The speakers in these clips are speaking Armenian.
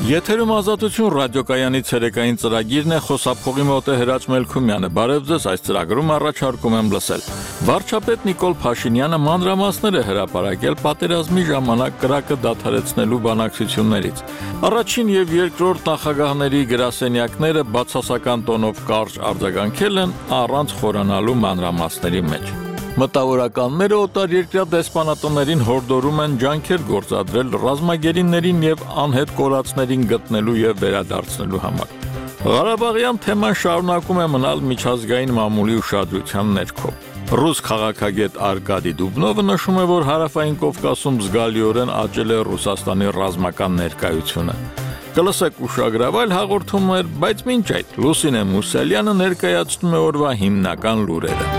Եթերում ազատություն ռադիոկայանի ցերեկային ծրագիրն է, խոսափողի մոտ է Հրաչ Մելքումյանը։ Բարև ձեզ, այս ծրագրում առաջարկում եմ լսել։ Վարչապետ Նիկոլ Փաշինյանը մանրամասներ է հրապարակել պատերազմի ժամանակ կրակը դադարեցնելու բանակցություններից։ Առաջին եւ երկրորդ նախագահների գրասենյակները բացասական տոնով կարճ արձագանքել են առանց խորանալու մանրամասների մեջ։ Մտավորականները օտարերկրյա դեսպանատներին հորդորում են ջանքեր գործադրել ռազմագերիներին եւ անհետ կորածներին գտնելու եւ վերադարձնելու համար։ Ղարաբաղյան թեման շարունակում է մնալ միջազգային մամուլի ուշադրության ներքո։ Ռուս քաղաքագետ Արկադի Դուբնովը նշում է, որ հարավային Կովկասում զգալիորեն աճել է Ռուսաստանի ռազմական ներկայությունը։ Կլսեք ուշագրավայր հաղորդումներ, բայց մինչ այդ Լուսինե Մուսալյանը ներկայացնում է օրվա հիմնական լուրերը։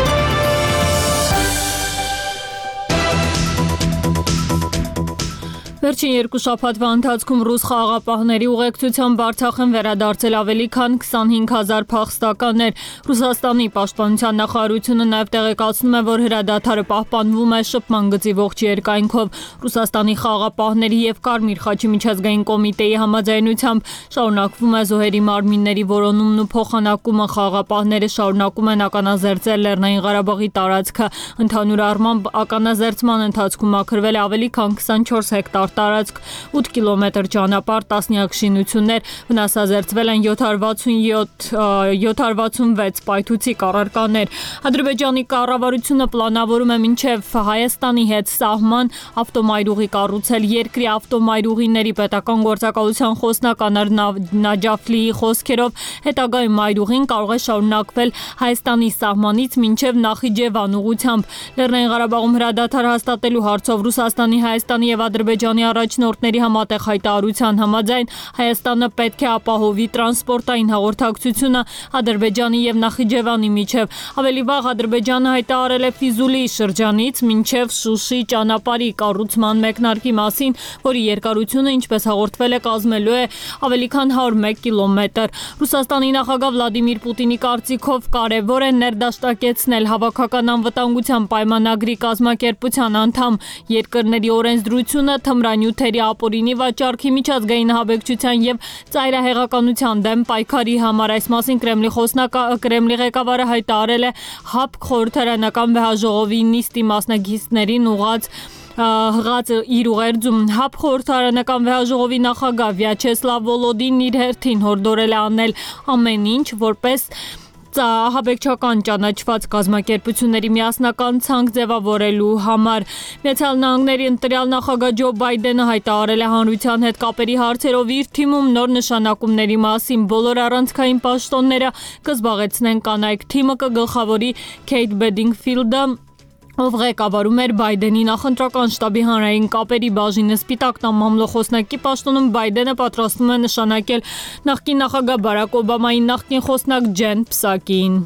Վերջին երկու շաբաթվա ընթացքում ռուս խաղաղապահների ուղեկցությամբ Արցախ են վերադարձել ավելի քան 25,000 փախստականներ։ Ռուսաստանի պաշտպանության նախարարությունը նաև տեղեկացնում է, որ հրադադարը պահպանվում է շփման գծի ողջ երկայնքով։ Ռուսաստանի խաղաղապահների եւ Կարմիր խաչի միջազգային կոմիտեի համաձայնությամբ շարունակվում է զոհերի մարմինների որոնումն ու փոխանակումը։ Խաղաղապահները շարունակում են ականազերծել Լեռնային Ղարաբաղի տարածքը։ Ընդհանուր առմամբ ականազերծման ընթացքում մաքրվել է ավելի քան 24 հեկտար տարածք, 8 կիլոմետր ճանապարհ, տասնյակ շինություններ, վնասազերծվել են 766 պայթուցիկ առարկաներ։ Ադրբեջանի կառավարությունը պլանավորում է մինչև Հայաստանի հետ սահման ավտոմայրուղի կառուցել։ Երկրի ավտոմայրուղիների պետական գործակալության խոսնակ Անար Նաջաֆլիի խոսքերով հետագայում մայրուղին կարող է շարունակվել Հայաստանի սահմանից մինչև Նախիջևան ուղղությամբ։ Լեռնային Ղարաբաղում հրադադար հաստատելու հարցով Ռուսաստանի, Հայաստանի եւ Ադրբեջանի առաջնորդների համատեղ հայտարարության համաձայն Հայաստանը պետք է ապահովի տրանսպորտային հաղորդակցությունը Ադրբեջանի եւ Նախիջևանի միջև։ Ավելի վաղ Ադրբեջանը հայտարարել է Ֆիզուլիի շրջանից մինչև Շուշի ճանապարհի կառուցման մեկնարկի մասին, որի երկարությունը, ինչպես հաղորդվել է, կազմելու է ավելի քան 101 կիլոմետր։ Ռուսաստանի նախագահ Վլադիմիր Պուտինի կարծիքով կարևոր է ներդաշնակեցնել հավաքական անվտանգության պայմանագրի կազմակերպության անդամ երկրների օրենսդրությունը թմրանյութերի ապօրինի վաճառքի, միջազգային ահաբեկչության եւ ծայրահեղականության դեմ պայքարի համար։ Այս մասին Կրեմլի ղեկավարը հայտարարել է ՀԱՊԿ խորհրդարանական վեհաժողովի նիստի մասնակիցներին հղած իր ուղերձում։ ՀԱՊԿ խորհրդարանական վեհաժողովի նախագահ Վյաչեսլավ Վոլոդին իր հերթին հորդորել է անել ամեն ինչ, որպես ահաբեկչական ճանաչված կազմակերպությունների միասնական ցանկ ձևավորելու համար։ Միացյալ Նահանգների ընտրյալ նախագահ Ջո Բայդենը հայտարարել է հանրության հետ կապերի հարցերով իր թիմում նոր նշանակումների մասին։ Բոլոր առանցքային պաշտոնները կզբաղեցնեն կանայք։ Թիմը կգլխավորի Քեյթ Բեդինգֆիլդը, ով ղեկավարում էր Բայդենի նախընտրական շտաբի հանրային կապերի բաժինը։ Սպիտակ տան մամլոխոսնակի պաշտոնում Բայդենը պատրաստվում է նշանակել նախկին նախագահ Բարակ Օբամայի նախկին խոսնակ Ջեն Պսակին։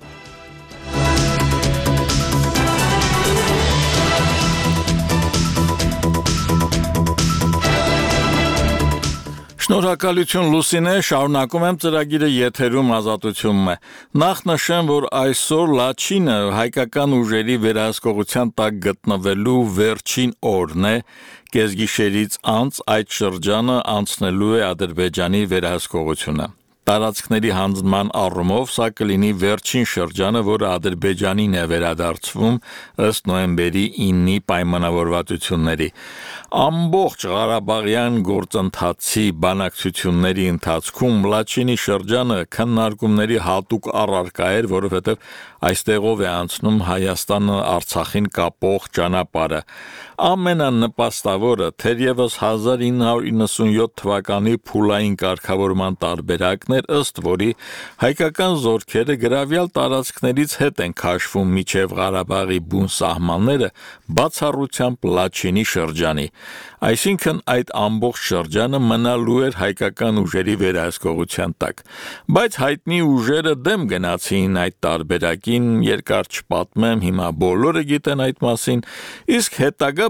Շնորհակալություն Լուսինե, շարունակում եմ ծրագիրը եթերում ազատությունն է։ Նախ նշեմ, որ այսօր Լաչինը հայկական ուժերի վերահսկողության տակ գտնվելու վերջին օրն է, կեսգիշերից անց այդ շրջանը անցնելու է Ադրբեջանի վերահսկողությունը։ Տարածքների հանձնման առումով սա կլինի վերջին շրջանը, որը Ադրբեջանին է վերադարձվում ըստ նոյեմբերի 9-ի պայմանավորվածությունների։ Ամբողջ Ղարաբաղյան գործընթացի բանակցությունների ընթացքում Լաչինի շրջանը քննարկումների հատուկ առարկա էր, որովհետև այստեղով է անցնում Հայաստանը Արցախին կապող ճանապարհը։ Ամենանպաստավորը թերևս 1997 թվականի փուլային կարգավորման տարբերակն էր, ըստ որի հայկական զորքերը գրավյալ տարածքներից հետ են քաշվում միջև Ղարաբաղի բուն սահմանները բացառությամբ Լաչինի շրջանի։ Այսինքն այդ ամբողջ շրջանը մնալու էր հայկական ուժերի վերահսկողության տակ։ Բայց հայտնի ուժերը դեմ գնացին այդ տարբերակին, երկար չպատմեմ, հիմա բոլորը գիտեն այդ մասին, իսկ հետագա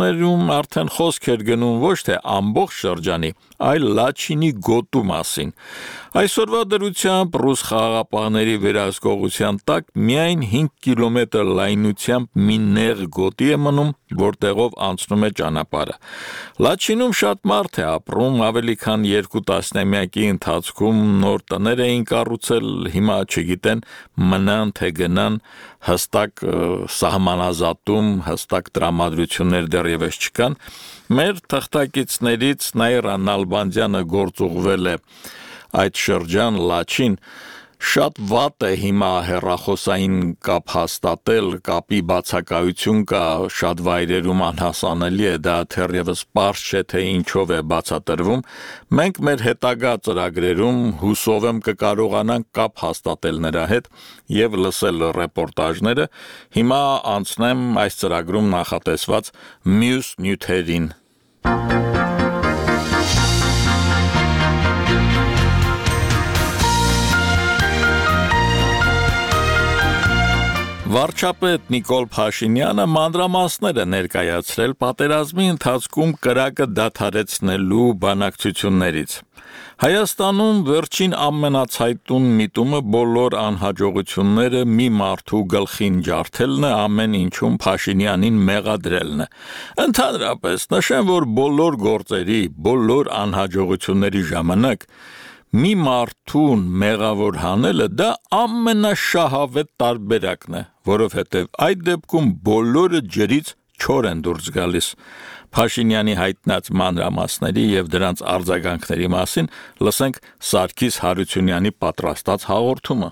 բանակցություններում արդեն խոսք էր գնում ոչ թե ամբողջ շրջանի, այլ Լաչինի գոտու մասին։ Այսօրվա դրությամբ ռուս խաղաղապահների վերահսկողության տակ միայն 5 կիլոմետր լայնությամբ մի նեղ գոտի է մնում, որտեղով անցնում է ճանապարհը։ Լաչինում շատ մարդ է ապրում, ավելի քան 2 տասնամյակի ընթացքում նոր տներ էին կառուցել, հիմա չգիտեն մնան թե գնան, հստակ սահմանազատում, հստակ տրամադրություններ դեռևս չկան։ Մեր թղթակիցներից Նաիրա Նալբանդյանը գործուղվել է այդ շրջան Լաչին, շատ վատ է հիմա հեռախոսային կապ հաստատել, կապի բացակայություն կա, շատ վայրերում անհասանելի է, դա թերևս պարզ չէ թե ինչով է բացատրվում։ Մենք մեր հետագա ծրագրերում հուսով եմ կկարողանանք կապ հաստատել նրա հետ եւ լսել ռեպորտաժները։ Հիմա անցնեմ այս ծրագրում նախատեսված մյուս նյութերին։ Վարչապետ Նիկոլ Փաշինյանը մանրամասներ է ներկայացրել պատերազմի ընթացքում կրակը դադարեցնելու բանակցություններից։ Հայաստանում վերջին ամենացայտուն միտումը բոլոր անհաջողությունները մի մարդու գլխին ջարդելն է, ամեն ինչում Փաշինյանին մեղադրելն է։ Ընդհանրապես նշեմ, որ բոլոր գործերի, բոլոր անհաջողությունների ժամանակ մի մարդուն մեղավոր հանելը դա ամենաշահավետ տարբերակն է, որովհետև այդ դեպքում բոլորը ջրից չոր են դուրս գալիս։ Փաշինյանի հայտնած մանրամասների եւ դրանց արձագանքների մասին լսենք Սարգիս Հարությունյանի պատրաստած հաղորդումը։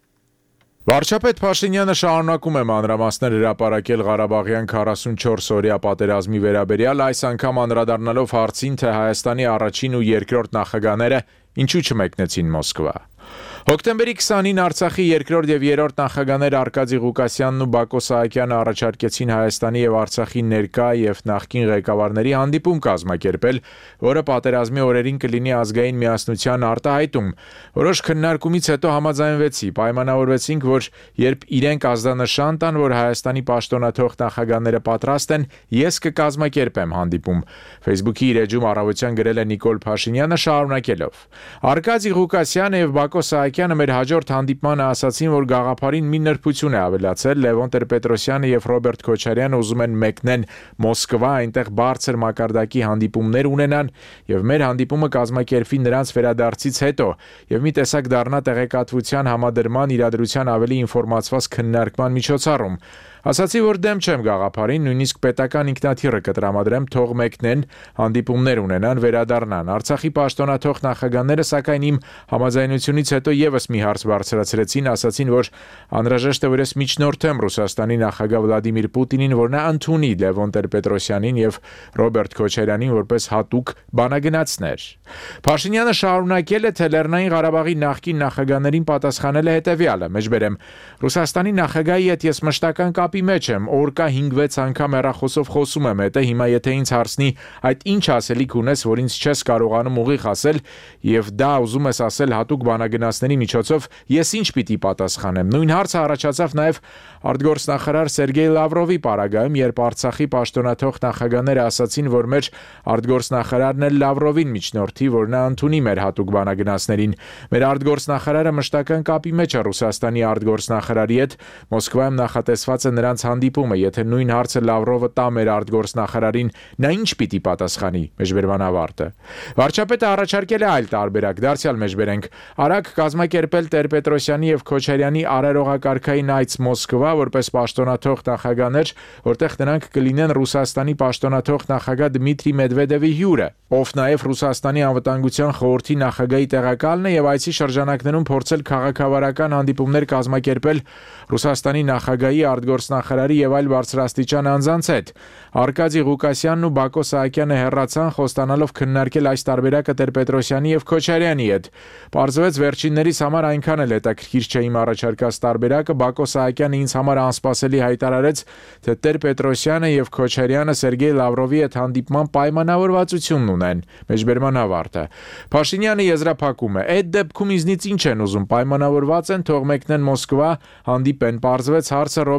Վարչապետ Փաշինյանը շարունակում է մանրամասներ հրապարակել Ղարաբաղյան 44 օրյա պատերազմի վերաբերյալ, այս անգամ անդրադառնալով հարցին, թե Հայաստանի առաջին ու երկրորդ նախագահները ինչու չմեկնեցին Մոսկվա։ Հոկտեմբերի 20-ին Արցախի երկրորդ եւ երրորդ նախագահներ Արկադի Ղուկասյանն ու Բակո Սահակյանը առաջարկեցին Հայաստանի եւ Արցախի ներկա եւ նախկին ղեկավարների հանդիպում կազմակերպել, որը պատերազմի օրերին կլինի ազգային միասնության արտահայտում։ Որոշ քննարկումից հետո համաձայնվեցի, պայմանավորվեցինք, որ երբ իրենք ազդանշան տան, որ Հայաստանի պաշտոնաթող նախագահները պատրաստ են, ես կկազմակերպեմ հանդիպում։ Facebook-ի իր էջում առավոտյան գրել է Նիկոլ Փաշինյանը շարունակելով. Արկադի Ղուկասյանը եւ Բակո Սահակյանը մեր հաջորդ հանդիպմանը ասացին, որ գաղափարին մի նրբություն է ավելացել, Լևոն Տեր-Պետրոսյանը եւ Ռոբերտ Քոչարյանը ուզում են մեկնեն Մոսկվա, այնտեղ բարձր մակարդակի հանդիպումներ ունենան եւ մեր հանդիպումը կազմակերպվի նրանց վերադարձից հետո եւ մի տեսակ դառնա տեղեկատվության համադրման իրադրության ավելի ինֆորմացված քննարկման միջոցառում։ Ասացի, որ դեմ չեմ գաղափարին, նույնիսկ պետական ինքնաթիռը կտրամադրեմ, թող մեկնեն, հանդիպումներ ունենան, վերադառնան։ Արցախի պաշտոնաթող նախագահները սակայն իմ համաձայնությունից հետո եւս մի հարց բարձրացրեցին, ասացին, որ անհրաժեշտ է որ ես միջնորդեմ Ռուսաստանի նախագահ Վլադիմիր Պուտինին, որ նա ընդունի Լևոն Տեր-Պետրոսյանին եւ Ռոբերտ Քոչարյանին որպես հատուկ բանագնացներ։ Փաշինյանը շարունակել է, թե Լեռնային Ղարաբաղի նախկին նախագահներին պատասխանել է հետեւյալը. մեջբերեմ Ռուսաստանի նախագահի հետ ես մշտական կապի մեջ եմ, օրկա 5-6 անգամ հեռախոսով խոսում եմ հետը, հիմա եթե ինձ հարցնի այդ ինչ ասելիք ունես, որ ինձ չես կարողանում ուղիղ ասել եւ դա ուզում ես ասել հատուկ բանագնացների միջոցով, ես ինչ պիտի պատասխանեմ։ Նույն հարցը առաջացավ նաեւ արտգործնախարար Սերգեյ Լավրովի պարագայում, երբ Արցախի պաշտոնաթող նախագահները ասացին, որ մեր արտգործնախարարն էլ Լավրովին միջնորդի, որ նա ընդունի մեր հատուկ բանագնացներին։ Մեր արտգործնախարարը մշտական կապի մեջ է Ռուսաստանի արտգործնախարարի հետ, Մոսկվայում նախատեսված է նրանց հանդիպումը, եթե նույն հարցը Լավրովը տա մեր արտգործնախարարին, նա ինչ պիտի պատասխանի։ Մեջբերման ավարտը։ Վարչապետը առաջարկել է այլ տարբերակ, դարձյալ մեջբերենք, արագ կազմակերպել Տեր-Պետրոսյանի եւ Քոչարյանի արարողակարգային այց Մոսկվա, որպես պաշտոնաթող նախագահներ, որտեղ նրանք կլինեն Ռուսաստանի պաշտոնաթող նախագահ Դմիտրի Մեդվեդևի հյուրը, ով նաեւ Ռուսաստանի անվտանգության խորհրդի նախագահի տեղակալն է եւ այցի շրջանակներում փորձել քաղաքավարական հանդիպումներ կազմակերպել Ռուսաստանի նախագահի, արտգործնախարարի եւ այլ բարձրաստիճան անձանց հետ։ Արկադի Ղուկասյանն ու Բակո Սահակյանը հեռացան, խոստանալով քննարկել այս տարբերակը Տեր-Պետրոսյանի եւ Քոչարյանի հետ։ Պարզվեց վերջիններիս համար այնքան էլ հետաքրքիր չէ իմ առաջարկած տարբերակը, Բակո Սահակյանը ինձ համար անսպասելի հայտարարեց, թե Տեր-Պետրոսյանը եւ Քոչարյանը Սերգեյ Լավրովի հետ հանդիպման պայմանավորվածությունն ունեն։ Մեջբերման ավարտը։ Փաշինյանը եզրափակում է. այդ դեպքում ինձնից ինչ են ուզում, պայմանավորված են, թող մեկնեն Մոսկվա, հանդիպեն, պարզվեց հարցը Ռոբերտ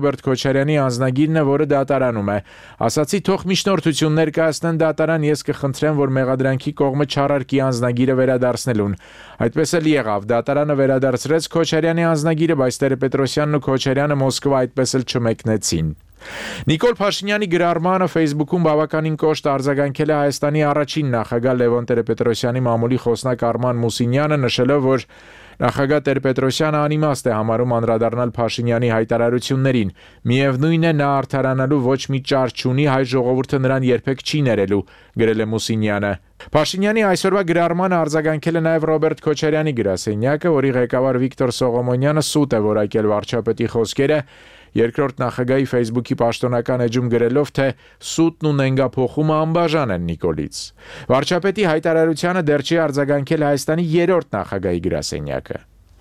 Քոչարյանի անձնագիրն է, որը դատարանում է։ Ասացի, թող միջնորդություններ կայացնեն դատարան, ես կխնդրեմ, որ մեղադրանքի կողմը չարարկի անձնագիրը վերադարձնելուն։ Այդպես էլ եղավ, դատարանը վերադարձրեց Քոչարյանի անձնագիրը, բայց Տեր-Պետրոսյանն ու Քոչարյանը Մոսկվա այդպես էլ չմեկնեցին։ Նիկոլ Փաշինյանի գրառմանը Facebook-ում բավականին կոշտ արձագանքել է Հայաստանի առաջին նախագահ Լևոն Տեր-Պետրոսյանի մամուլի խոսնակ Արման Մուսինյանը, նշելով, որ նախագահ Տեր-Պետրոսյանը անիմաստ է համարում անդրադառնալ Փաշինյանի հայտարարություններին։ Միևնույն է, նա արդարանալու ոչ մի ճար չունի, հայ ժողովուրդը նրան երբեք չի ներելու, գրել է Մուսինյանը։ Փաշինյանի այսօրվա գրառմանը արձագանքել է նաև Ռոբերտ Քոչարյանի գրասենյակը, որի ղեկավար Վիկտոր Սողոմոնյանը սուտ է որակել վարչապետի խոսքերը, երկրորդ նախագահի Facebook-ի պաշտոնական էջում գրելով, թե սուտն ու նենգափոխումը անբաժան են Նիկոլից։ Վարչապետի հայտարարությանը դեռ չի արձագանքել Հայաստանի երրորդ նախագահի գրասենյակը։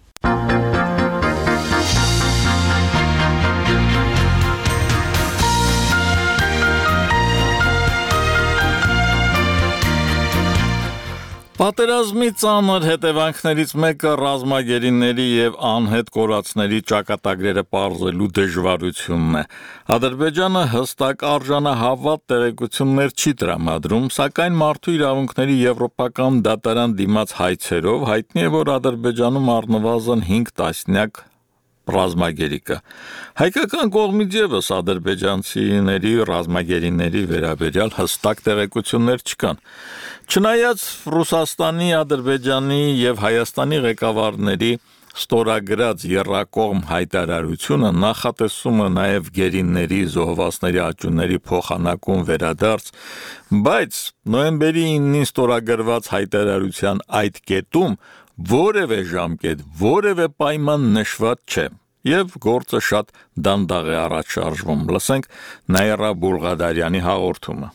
Պատերազմի ծանր հետևանքներից մեկը ռազմագերիների եւ անհետ կորածների ճակատագրերը պարզելու դժվարությունն է։ Ադրբեջանը հստակ արժանահավատ տեղեկություններ չի տրամադրում, սակայն մարդու իրավունքների եվրոպական դատարան դիմաց հայցերով հայտնի է, որ Ադրբեջանում առնվազն 5 տասնյակ ռազմագերի կա։ Հայկական կողմից եւս ադրբեջանցիների ռազմագերիների վերաբերյալ հստակ տեղեկություններ չկան։ Չնայած Ռուսաստանի, Ադրբեջանի եւ Հայաստանի ղեկավարների ստորագրած եռակողմ հայտարարությունը նախատեսում է նաև գերիների զոհվածների աճունների փոխանակում վերադարձ, բայց նոյեմբերի 9-ին ստորագրված հայտարարության այդ կետում որևէ ժամկետ, որևէ պայման նշված չէ եւ գործը շատ դանդաղ է առաջ շարժվում։ Լսենք Նաիրա Բուլղադարյանի հաղորդումը։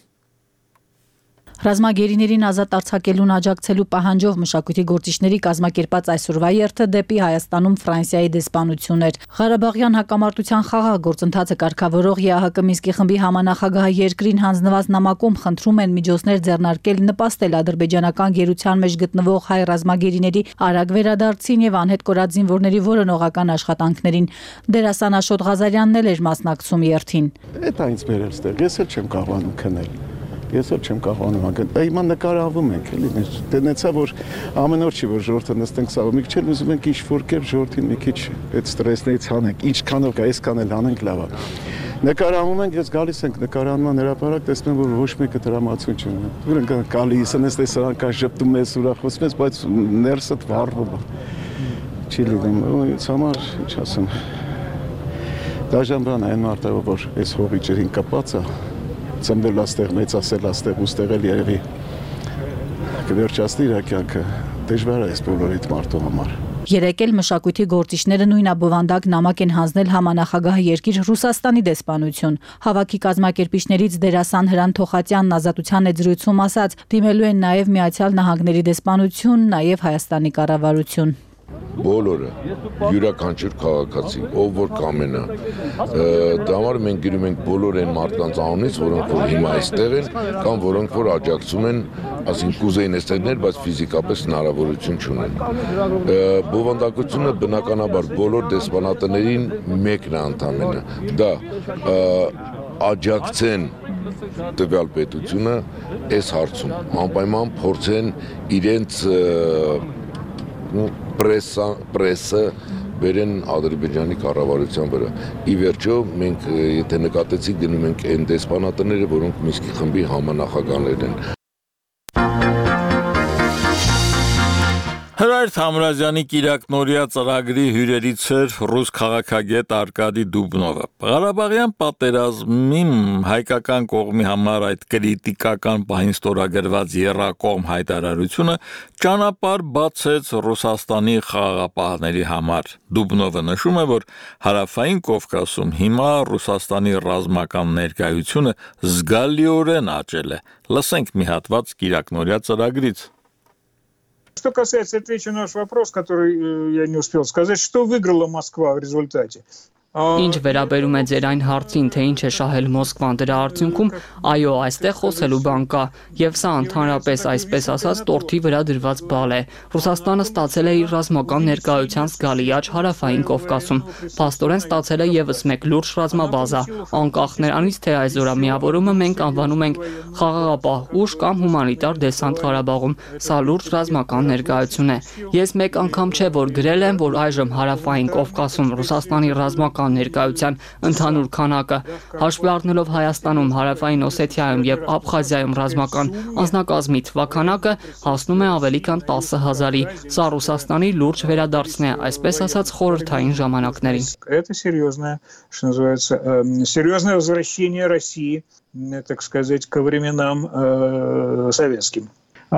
Ռազմագերիներին ազատ արձակելուն աջակցելու պահանջով մշակույթի գործիչների կազմակերպած այսօրվա երթը դեպի Հայաստանում Ֆրանսիայի դեսպանություն էր։ Ղարաբաղյան հակամարտության խաղաղ գործընթացը կարգավորող ԵԱՀԿ Մինսկի խմբի համանախագահը երկրին հանձնված նամակում խնդրում են միջոցներ ձեռնարկել նպաստել ադրբեջանական գերության մեջ գտնվող հայ ռազմագերիների արագ վերադարձին եւ անհետ կորած զինվորների որոնողական աշխատանքներին։ Դերասան Աշոտ Ղազարյանն էլ էր մասնակցում երթին։ Դա ինձ բերել ստեղ, ես էլ չեմ կարողանում քնել։ Ես էլ չեմ կարողանում անգամ։ Հիմա նկարահանվում ենք, էլի։ Դենեցա որ ամեն օր չի որ ժողովուրդը նստենք սա։ Մի քիչ էլ ուզում ենք ինչ-որ կերպ ժողովրդին մի քիչ այդ ստրեսներից հանենք։ Ինչքանով կա, այսքան էլ հանենք լավ է։ Նկարահանվում ենք, ես գալիս ենք նկարահանման հրապարակ, տեսնում եմ որ ոչ մեկը դրամատություն չունի։ Ուրենք գալիս են, տեսարան կա ժպտում ես, ուրախացնում ես, բայց ներսդ վառվում է։ Չի լինում։ Ինձ համար, ինչ ասեմ։ Դաժան բան այն մարտավը որ այս հողի ջրին կապած է։ Ծնվել աստեղ, մեծացել աստեղ, ուստեղ էլ երևի կվերջացնի իր կյանքը, դժվար է այս բոլորիդ մարդու համար։ Երեկ էլ մշակույթի գործիչները նույնաբովանդակ նամակ են հանձնել համանախագահ երկիր Ռուսաստանի դեսպանություն։ Հավաքի կազմակերպիչներից դերասան Հրան Թոխատյանն Ազատության եզրույցում ասաց, դիմելու են նաև Միացյալ Նահանգների դեսպանություն, նաև Հայաստանի կառավարություն։ Բոլորը յուրաքանչյուր քաղաքացի, ով որ կամենա, դա համար մենք գրում ենք բոլոր այն մարդկանց անունից, որոնք որ հիմա այստեղ են, կամ որոնք որ աջակցում են, ասենք կուզեին այստեղներ, բայց ֆիզիկապես հնարավորություն չունեն։ Բովանդակությունը բնականաբար բոլոր դեսպանատներին մեկն է ընդամենը, դա աջակցեն տվյալ պետությունը այս հարցում, անպայման փորձեն իրենց պրեսը բերեն Ադրբեջանի կառավարության վրա։ Ի վերջո մենք եթե նկատեցիք գնում ենք այն դեսպանատները, որոնք Մինսկի խմբի համանախագահներն են։ Հրայր Թամրազյանի Կիրակնորիա ծրագրի հյուրերից էր ռուս քաղաքագետ Արկադի Դուբնովը։ Ղարաբաղյան պատերազմի հայկական կողմի համար այդ կրիտիկական պահին ստորագրված եռակողմ հայտարարությունը ճանապարհ բացեց Ռուսաստանի խաղաղապահների համար։ Դուբնովը նշում է, որ հարավային Կովկասում հիմա Ռուսաստանի ռազմական ներկայությունը զգալիորեն աճել է։ Լսենք մի հատված Կիրակնորիա ծրագրից։ Что касается, отвечу на ваш вопрос, который я не успел сказать, что выиграла Москва в результате. Ինչ վերաբերում է ձեր այն հարցին, թե ինչ է շահել Մոսկվան դրա արդյունքում, այո, այստեղ խոսելու բան կա, եւ սա ընդհանրապես այսպես ասած տորթի վրա դրված բալ է։ Ռուսաստանը ստացել է իր ռազմական ներկայության զգալի աճ հարավային Կովկասում։ Փաստորեն ստացել է եւս մեկ լուրջ ռազմաբազա, անկախ նրանից, թե այս զորամիավորումը մենք անվանում ենք խաղաղապահ ուժ կամ հումանիտար դեսանտ Ղարաբաղում։ Սա լուրջ ռազմական ներկայություն է։ Ես մեկ անգամ չէ որ գրել եմ, որ այժմ հարավային Կովկասում Ռուսաստանի ռազմական ներկայության ընդհանուր քանակը, հաշվի առնելով Հայաստանում, Հարավային Օսեթիայում եւ Աբխազիայում ռազմական անձնակազմի թվաքանակը հասնում է ավելի քան 10,000-ի։ Սա Ռուսաստանի լուրջ վերադարձն է, այսպես ասած, խորհրդային ժամանակներին։ Это серьезное, что называется, серьезное возвращение России, так сказать, ко временам советским.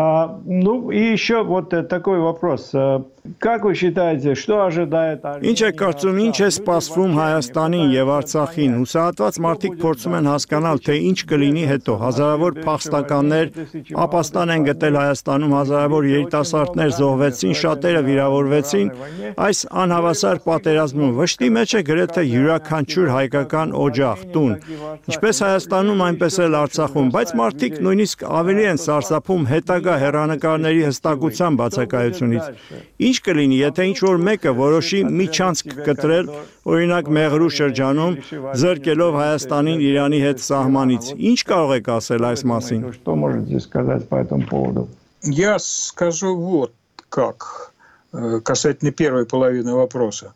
Ну и еще вот такой вопрос. Как вы считаете, что ожидает Ինչ է կարծում, ինչ է սպասվում Հայաստանին եւ Արցախին։ Հուսահատված մարդիկ փորձում են հասկանալ, թե ինչ կլինի հետո։ Հազարավոր փախստականներ ապաստան են գտել Հայաստանում, հազարավոր երիտասարդներ զոհվեցին, շատերը վիրավորվեցին։ Այս անհավասար պատերազմում վշտի մեջ է գրեթե յուրաքանչյուր հայկական օջախ, տուն։ Ինչպես Հայաստանում, այնպես էլ Արցախում, բայց մարդիկ նույնիսկ ավելի են սարսափում հետագա հեռանկարների հստակության բացակայությունից։ Ինչ կլինի, եթե ինչ-որ մեկը որոշի միջանցք կտրել, օրինակ Մեղրու շրջանում, զրկելով Հայաստանին Իրանի հետ սահմանից։ Ինչ կարող եք ասել այս մասին։ Что можете сказать по этому поводу? Я скажу вот как, касательно первой половины вопроса.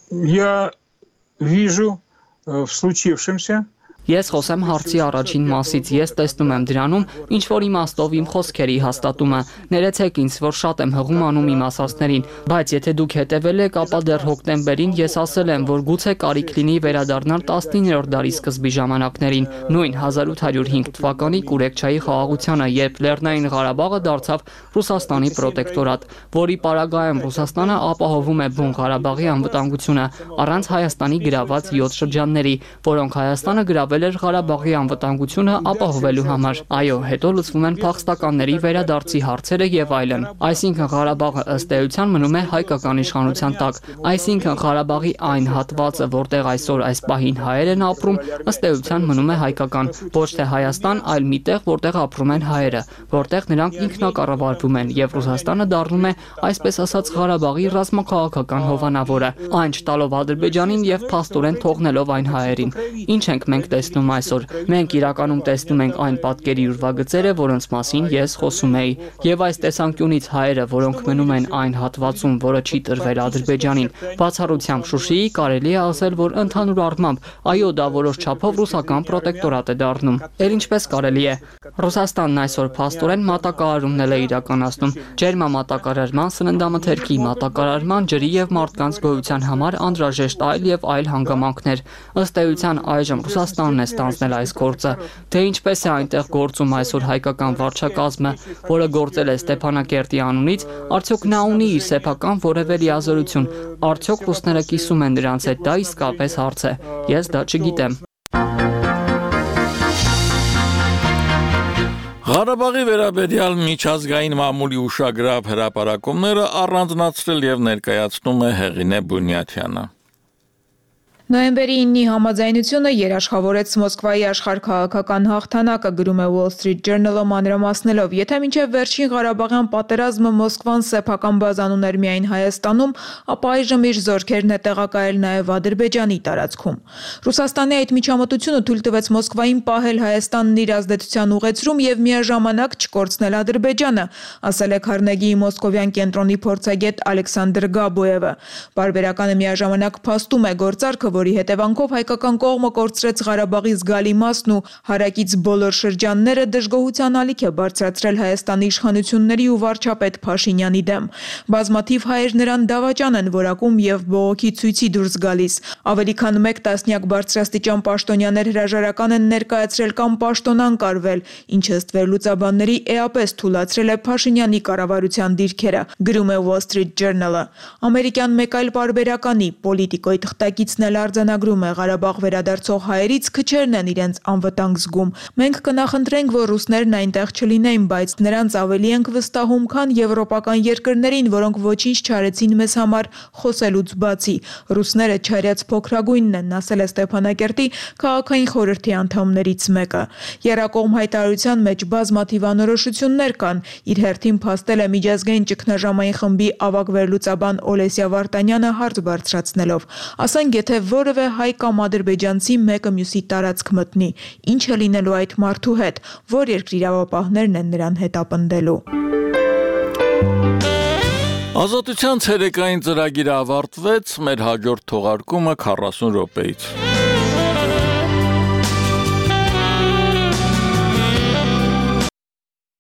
Я вижу в случившемся Ես խոսեմ հարցի առաջին մասից, ես տեսնում եմ դրանում ինչ որ իմաստով իմ խոսքերի հաստատումը, ներեցեք ինձ, որ շատ եմ հղում անում իմ ասածներին, բայց եթե դուք հետևել եք, ապա դեռ հոկտեմբերին ես ասել եմ, որ գուցե կարիք լինի վերադառնալ 19-րդ դարի սկզբի ժամանակներին, նույն 1805 թվականի Կուրեկչայի խաղաղությանը, երբ Լեռնային Ղարաբաղը դարձավ Ռուսաստանի պրոտեկտորատ, որի պարագայում Ռուսաստանը ապահովում է բուն Ղարաբաղի անվտանգությունը առանց Հայաստանի գրաված 7 շրջանների, որոնք Հայաստանը գրավել էր Ղարաբաղի անվտանգությունը ապահովելու համար։ Այո, հետո լուծվում են փախստականների վերադարձի հարցերը եւ այլն։ Այսինքն Ղարաբաղը ըստ էության մնում է հայկական իշխանության տակ։ Այսինքն Ղարաբաղի այն հատվածը, որտեղ այսօր այս պահին հայեր են ապրում, ըստ էության մնում է հայկական, ոչ թե Հայաստան, այլ մի տեղ, որտեղ ապրում են հայերը, որտեղ նրանք ինքնակառավարվում են եւ Ռուսաստանը դառնում է, այսպես ասած, Ղարաբաղի ռազմաքաղաքական հովանավորը, այն չտալով Ադրբեջանին եւ փաստորեն թողնելով այն հայերին։ Ինչ ենք մենք տեսնում այսօր։ Մենք իրականում տեսնում ենք այն պատկերի ուրվագծերը, որոնց մասին ես խոսում էի, եւ այս տեսանկյունից հայերը, որոնք մնում են այն հատվածում, որը չի տրվել Ադրբեջանին, բացառությամբ Շուշիի, կարելի է ասել, որ ընդհանուր առմամբ, այո, դա որոշ չափով ռուսական պրոտեկտորատ է դառնում։ Էլ ինչպես կարելի է։ Ռուսաստանն այսօր փաստորեն մատակարարումներ է իրականացնում ջերմամատակարարման, սննդամթերքի մատակարարման, ջրի եւ մարդկանց գոյության համար անհրաժեշտ այլ հանգամանքներ։ Ըստ էության այժմ Ռուսաստանն է ստանձնել այս գործը, թե ինչպես է այնտեղ գործում այսօր հայկական վարչակազմը, որը գործել է Ստեփանակերտի անունից, արդյոք նա ունի իր սեփական որևէ լիազորություն, արդյոք ռուսները կիսում են նրանց հետ, դա իսկապես հարց է։ Ես դա չգիտեմ։ Ղարաբաղի վերաբերյալ միջազգային մամուլի ուշագրավ հրապարակումները առանձնացրել եւ ներկայացնում է Հեղինե Բունյաթյանը։ Նոյեմբերի 9-ի համաձայնությունը երաշխավորեց Մոսկվայի աշխարհքաղաքական հաղթանակը, գրում է Wall Street Journal-ը մանրամասնելով, եթե մինչև վերջին Ղարաբաղյան պատերազմը Մոսկվան սեփական բազան ուներ միայն Հայաստանում, ապա այժմ իր զորքերն է տեղակայել նաև Ադրբեջանի տարածքում։ Ռուսաստանի այդ միջամտությունը թույլ տվեց Մոսկվային պահել Հայաստանն իր ազդեցության ուղեցրում եւ միաժամանակ չկորցնել Ադրբեջանը, ասել է Քարնեգիի մոսկովյան կենտրոնի փորձագետ Ալեքսանդր Գաբոևը։ Բարբերականը միաժամանակ փաստում է գործարքը, որի հետևանքով հայկական կողմը կորցրեց Ղարաբաղի զգալի մասն ու հարակից բոլոր շրջանները դժգոհության ալիք է բարձրացրել Հայաստանի իշխանությունների ու վարչապետ Փաշինյանի դեմ։ Բազմաթիվ հայեր նրան դավաճան են որակում եւ բողոքի ցույցի դուրս գալիս։ Ավելի քան 1 տասնյակ բարձրաստիճան պաշտոնյաներ հրաժարական են ներկայացրել կամ պաշտոնան կարվել, ինչը ըստ վերլուծաբանների էապես թուլացրել է Փաշինյանի կառավարության դիրքերը, գրում է Wall Street Journal-ը։ Ամերիկյան մեկ այլ պարբերականի Պոլիտիկոյի թղթակիցն էլ արձանագրում է Ղարաբաղ վերադարձող հայերից քչերն են իրենց անվտանգ զգում։ Մենք կնախընտրենք, որ ռուսներն այնտեղ չլինեին, բայց նրանց ավելի ենք վստահում, քան եվրոպական երկրներին, որոնք ոչինչ չարեցին մեզ համար խոսելուց բացի։ Ռուսները չարյաց փոքրագույնն են, ասել է Ստեփանակերտի քաղաքային խորհրդի անդամներից մեկը։ Եռակողմ հայտարարության մեջ բազմաթիվ անորոշություններ կան։ Իր հերթին փաստել է միջազգային ճգնաժամային խմբի ավագ վերլուծաբան Օլեսիա Վարդանյանը հարց բարձրացնելով։ Ասենք, եթե որևէ հայ կամ ադրբեջանցի մեկը մյուսի տարածք մտնի, ինչ է լինելու այդ մարդու հետ, որ երկրի իրավապահներն են նրան հետապնդելու։ Ազատության ցերեկային ծրագիրը ավարտվեց, մեր հաջորդ թողարկումը 40 րոպեից։